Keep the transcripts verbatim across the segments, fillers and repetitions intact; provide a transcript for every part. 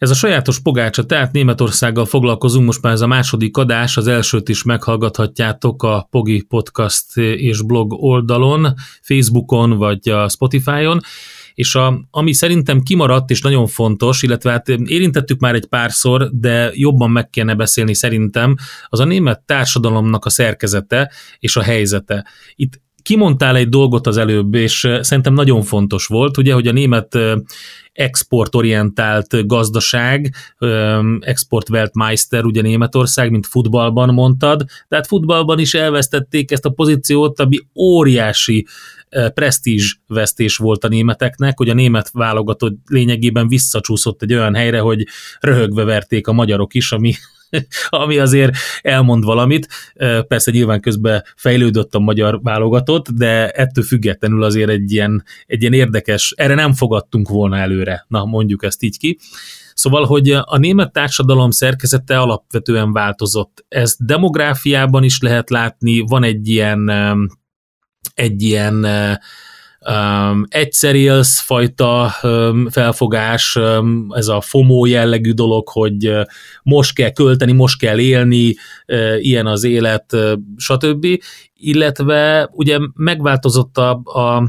Ez a sajátos pogácsa, tehát Németországgal foglalkozunk, most már ez a második adás, az elsőt is meghallgathatjátok a Pogi Podcast és blog oldalon, Facebookon vagy a Spotify-on, és a, ami szerintem kimaradt és nagyon fontos, illetve hát érintettük már egy párszor, de jobban meg kéne beszélni szerintem, az a német társadalomnak a szerkezete és a helyzete. Itt kimondtál egy dolgot az előbb, és szerintem nagyon fontos volt, ugye, hogy a német exportorientált gazdaság, Exportweltmeister, ugye Németország, mint futballban mondtad, tehát futballban is elvesztették ezt a pozíciót, ami óriási presztízsvesztés volt a németeknek, hogy a német válogatott lényegében visszacsúszott egy olyan helyre, hogy röhögve verték a magyarok is, ami ami azért elmond valamit. Persze nyilván közben fejlődött a magyar válogatott, de ettől függetlenül azért egy ilyen, egy ilyen érdekes, erre nem fogadtunk volna előre, na mondjuk ezt így ki. Szóval, hogy a német társadalom szerkezete alapvetően változott. Ezt demográfiában is lehet látni, van egy ilyen, egy ilyen Um, egyszer élsz fajta um, felfogás, um, ez a FOMO jellegű dolog, hogy uh, most kell költeni, most kell élni, uh, ilyen az élet, uh, stb. Illetve ugye megváltozott a, a,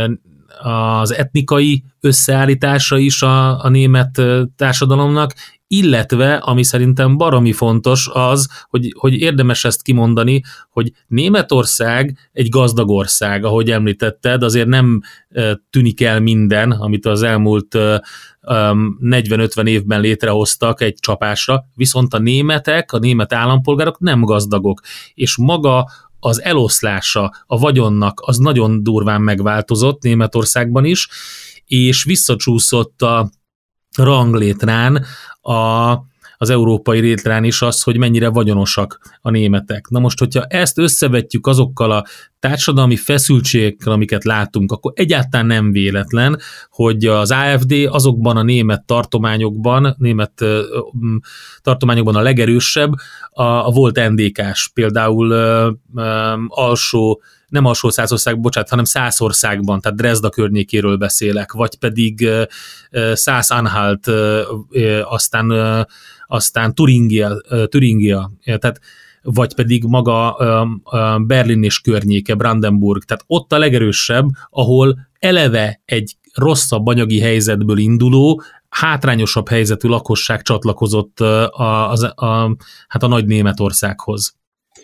az etnikai összeállítása is a, a német társadalomnak, illetve, ami szerintem baromi fontos az, hogy, hogy érdemes ezt kimondani, hogy Németország egy gazdag ország, ahogy említetted, azért nem tűnik el minden, amit az elmúlt negyven-ötven évben létrehoztak egy csapásra, viszont a németek, a német állampolgárok nem gazdagok, és maga az eloszlása a vagyonnak az nagyon durván megváltozott Németországban is, és visszacsúszott a ranglétrán, a, az európai létrán is az, hogy mennyire vagyonosak a németek. Na most, hogyha ezt összevetjük azokkal a társadalmi feszültségekkel, amiket látunk, akkor egyáltalán nem véletlen, hogy az á ef dé azokban a német tartományokban, német uh, tartományokban a legerősebb, a, a volt en dé ká-s, például uh, um, alsó nem alsó Szászország, bocsánat, hanem Szászországban, tehát Dresda környékéről beszélek, vagy pedig Szász-Anhalt, aztán, aztán Turingia, Turingia, tehát vagy pedig maga Berlin és környéke, Brandenburg, tehát ott a legerősebb, ahol eleve egy rosszabb anyagi helyzetből induló, hátrányosabb helyzetű lakosság csatlakozott a, a, a, hát a nagy Németországhoz.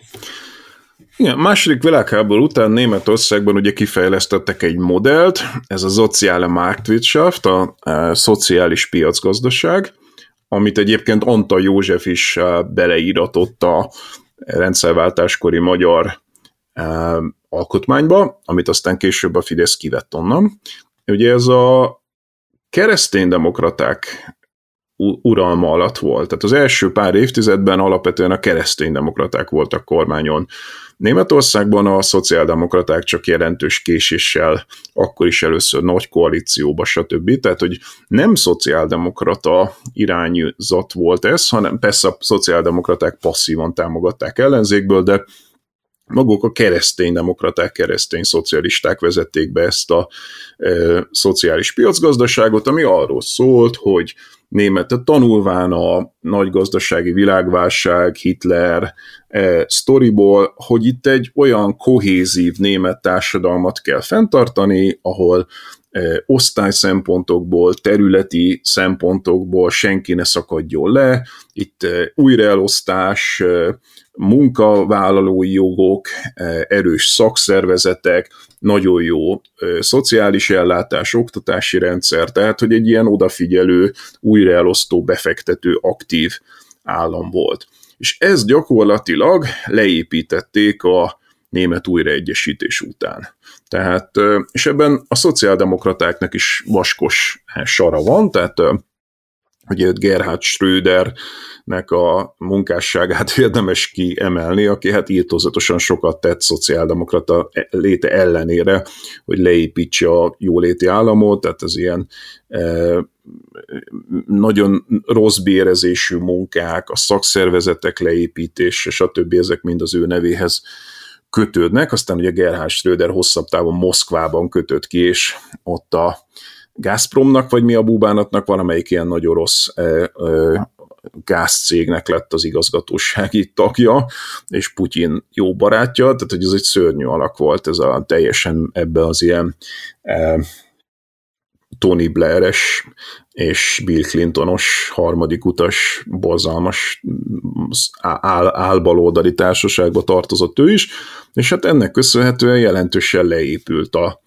Igen, második világháború után Németországban ugye kifejlesztettek egy modellt, ez a Soziale Marktwirtschaft, a, a szociális piacgazdaság, amit egyébként Antal József is beleíratott a rendszerváltáskori magyar uh, alkotmányba, amit aztán később a Fidesz kivett onnan. Ugye ez a kereszténydemokraták uralma alatt volt. Tehát az első pár évtizedben alapvetően a kereszténydemokraták voltak kormányon. Németországban a szociáldemokraták csak jelentős késéssel, akkor is először nagy koalícióba, stb. Tehát, hogy nem szociáldemokrata irányzat volt ez, hanem persze a szociáldemokraták passzívan támogatták ellenzékből, de maguk a kereszténydemokraták, keresztény szocialisták vezették be ezt a e, szociális piacgazdaságot, ami arról szólt, hogy német, tanulván a nagy gazdasági világválság, Hitler e, sztoriból, hogy itt egy olyan kohézív német társadalmat kell fenntartani, ahol e, osztály szempontokból, területi szempontokból senki ne szakadjon le, itt e, újraelosztás, e, munkavállalói jogok, erős szakszervezetek, nagyon jó szociális ellátás, oktatási rendszer, tehát hogy egy ilyen odafigyelő, újraelosztó, befektető, aktív állam volt. És ezt gyakorlatilag leépítették a német újraegyesítés után. Tehát, és ebben a szociáldemokratáknak is vaskos sara van, tehát ugye Gerhard Schrödernek a munkásságát érdemes kiemelni, aki hát írtózatosan sokat tett szociáldemokrata léte ellenére, hogy leépítse a jóléti államot, tehát az ilyen eh, nagyon rossz bérezésű munkák, a szakszervezetek leépítése, stb. Ezek mind az ő nevéhez kötődnek, aztán ugye Gerhard Schröder hosszabb távon Moszkvában kötött ki, és ott a Gazpromnak, vagy mi a búbánatnak, valamelyik ilyen nagy orosz e, e, gázcégnek lett az igazgatósági tagja, és Putyin jó barátja, tehát hogy ez egy szörnyű alak volt, ez a teljesen ebbe az ilyen e, Tony Blair-es és Bill Clintonos harmadik utas, borzalmas áll, álbaloldali társaságba tartozott ő is, és hát ennek köszönhetően jelentősen leépült a,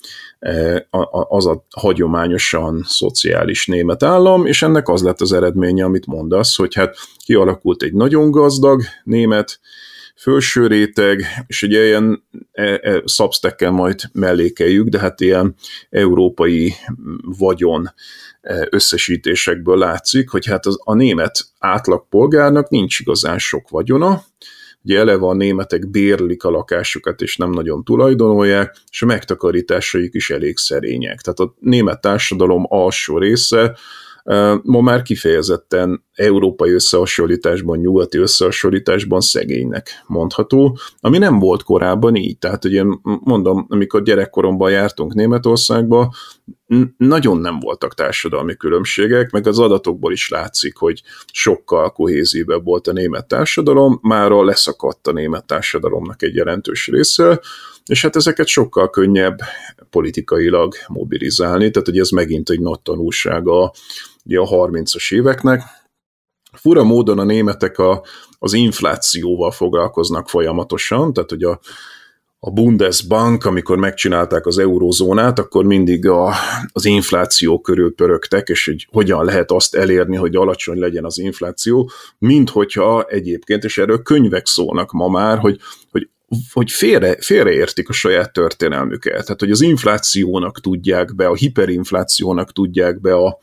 a, az a hagyományosan szociális német állam, és ennek az lett az eredménye, amit mondasz, hogy hát kialakult egy nagyon gazdag német felső réteg, és ugye ilyen e, e, Substack-kel majd mellékeljük, de hát ilyen európai vagyon összesítésekből látszik, hogy hát az, a német átlagpolgárnak nincs igazán sok vagyona, ugye eleve a németek bérlik a lakásukat, és nem nagyon tulajdonolják, és a megtakarításaik is elég szerények. Tehát a német társadalom alsó része ma már kifejezetten európai összehasonlításban, nyugati összehasonlításban szegénynek mondható, ami nem volt korábban így. Tehát ugye mondom, amikor gyerekkoromban jártunk Németországba, nagyon nem voltak társadalmi különbségek, meg az adatokból is látszik, hogy sokkal kohézívebb volt a német társadalom, mára leszakadt a német társadalomnak egy jelentős része, és hát ezeket sokkal könnyebb politikailag mobilizálni, tehát hogy ez megint egy nagy tanulsága ugye a harmincas éveknek. Fura módon a németek a, az inflációval foglalkoznak folyamatosan, tehát hogy a, a Bundesbank, amikor megcsinálták az eurózónát, akkor mindig a, az infláció körül pörögtek, és hogy hogyan lehet azt elérni, hogy alacsony legyen az infláció, mint hogyha egyébként, és erről könyvek szólnak ma már, hogy, hogy hogy félre, félreértik a saját történelmüket. Tehát, hogy az inflációnak tudják be, a hiperinflációnak tudják be a,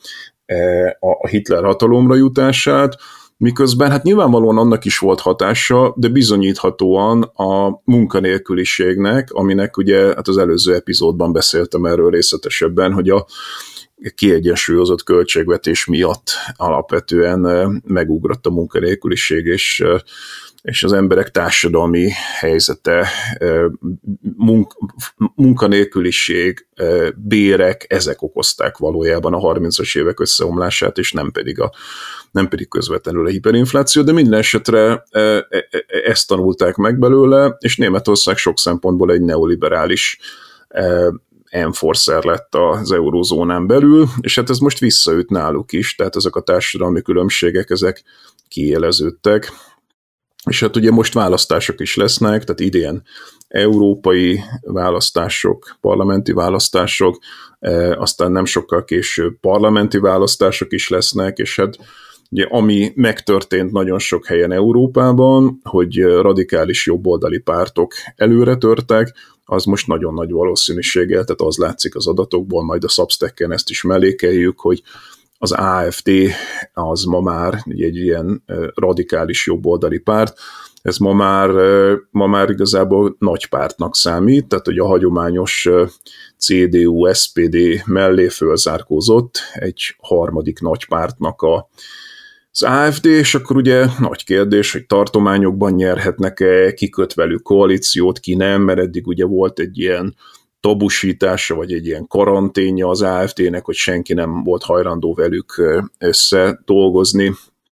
a Hitler hatalomra jutását, miközben hát nyilvánvalóan annak is volt hatása, de bizonyíthatóan a munkanélküliségnek, aminek ugye hát az előző epizódban beszéltem erről részletesebben, hogy a kiegyensúlyozott költségvetés miatt alapvetően megugrott a munkanélküliség, és és az emberek társadalmi helyzete, munk, munkanélküliség, bérek, ezek okozták valójában a harmincas évek összeomlását, és nem pedig, a, nem pedig közvetlenül a hiperinfláció, de minden esetre ezt tanulták meg belőle, és Németország sok szempontból egy neoliberális enforcer lett az eurózónán belül, és hát ez most visszaüt náluk is, tehát ezek a társadalmi különbségek, ezek kiéleződtek. És hát ugye most választások is lesznek, tehát idén európai választások, parlamenti választások, e, aztán nem sokkal később parlamenti választások is lesznek, és hát ugye ami megtörtént nagyon sok helyen Európában, hogy radikális jobboldali pártok előre törtek, az most nagyon nagy valószínűséggel, tehát az látszik az adatokból, majd a Substacken ezt is mellékeljük, hogy az á ef dé az ma már egy ilyen radikális jobboldali párt, ez ma már, ma már igazából nagy pártnak számít, tehát hogy a hagyományos cé dé u es pé dé mellé fölzárkózott egy harmadik nagy pártnak a, az á ef dé, és akkor ugye nagy kérdés, hogy tartományokban nyerhetnek-e, ki köt velük koalíciót, ki nem, mert eddig ugye volt egy ilyen tabusítása, vagy egy ilyen karanténja az á ef dé-nek, hogy senki nem volt hajlandó velük összedolgozni.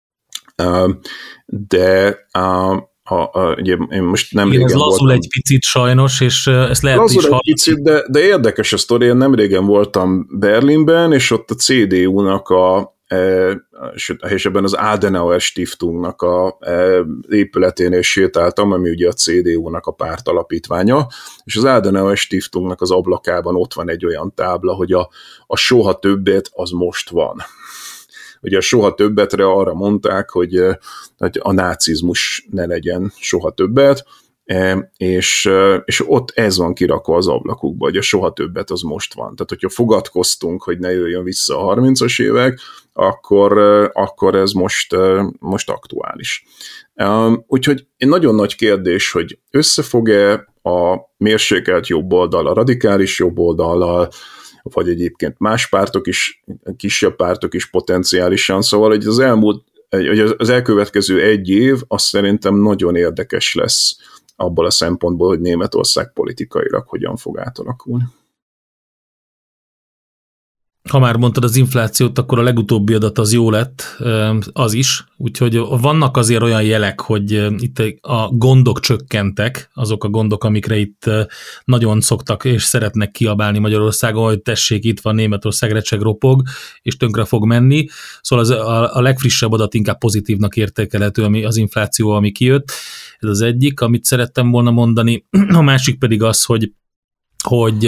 De a, a, a, ugye én most nem régen ez lazul voltam, egy picit sajnos, és ezt lehet lazul is egy hallani. picit, de, de érdekes a sztori, én nem régen voltam Berlinben, és ott a cé dé u-nak a és ebben az Adenauer Stiftungnak a épületénél sétáltam, ami ugye a cé dé u-nak a párt alapítványa, és az Adenauer Stiftungnak az ablakában ott van egy olyan tábla, hogy a, a soha többet az most van. Ugye a soha többetre arra mondták, hogy, hogy a nácizmus ne legyen soha többet, és, és ott ez van kirakva az ablakukba, hogy a soha többet az most van. Tehát, hogyha fogadkoztunk, hogy ne jöjjön vissza a harmincas évek, akkor, akkor ez most, most aktuális. Úgyhogy egy nagyon nagy kérdés, hogy összefog-e a mérsékelt jobboldal a radikális jobboldallal, vagy egyébként más pártok is, kisebb pártok is potenciálisan, szóval hogy az elmúlt, az elkövetkező egy év, az szerintem nagyon érdekes lesz abból a szempontból, hogy Németország politikailag hogyan fog átalakulni. Ha már mondtad az inflációt, akkor a legutóbbi adat az jó lett, az is, úgyhogy vannak azért olyan jelek, hogy itt a gondok csökkentek, azok a gondok, amikre itt nagyon szoktak és szeretnek kiabálni Magyarországon, hogy tessék, itt van Németország, recseg, ropog, és tönkre fog menni. Szóval az, a, a legfrissebb adat inkább pozitívnak értékelhető, ami az infláció, ami kijött. Ez az egyik, amit szerettem volna mondani. A másik pedig az, hogy, hogy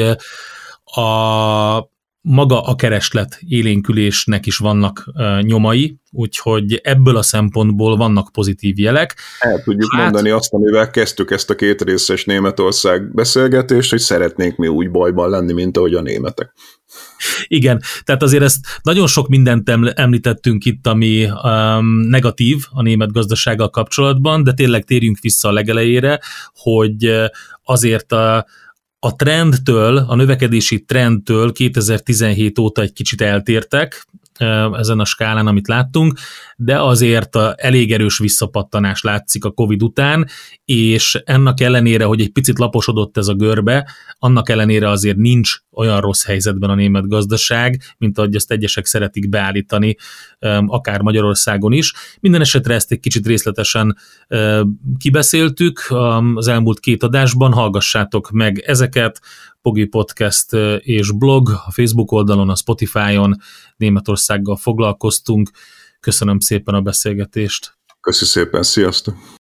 a maga a kereslet élénkülésnek is vannak uh, nyomai, úgyhogy ebből a szempontból vannak pozitív jelek. El tudjuk hát, mondani azt, amivel kezdtük ezt a két részes Németország beszélgetést, hogy szeretnénk mi úgy bajban lenni, mint ahogy a németek. Igen, tehát azért ezt nagyon sok mindent említettünk itt, ami um, negatív a német gazdasággal kapcsolatban, de tényleg térjünk vissza a legelejére, hogy azért a A trendtől, a növekedési trendtől kétezer-tizenhét óta egy kicsit eltértek ezen a skálán, amit láttunk, de azért elég erős visszapattanás látszik a Covid után, és ennek ellenére, hogy egy picit laposodott ez a görbe, annak ellenére azért nincs olyan rossz helyzetben a német gazdaság, mint ahogy azt egyesek szeretik beállítani, akár Magyarországon is. Minden esetre ezt egy kicsit részletesen kibeszéltük az elmúlt két adásban, hallgassátok meg ezeket, Pogi Podcast és blog, a Facebook oldalon, a Spotify-on Németországgal foglalkoztunk. Köszönöm szépen a beszélgetést. Köszi szépen, sziasztok!